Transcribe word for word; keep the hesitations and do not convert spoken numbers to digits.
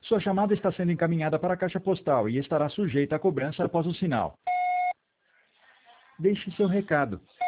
Sua chamada está sendo encaminhada para a caixa postal e estará sujeita à cobrança após o sinal. Deixe seu recado.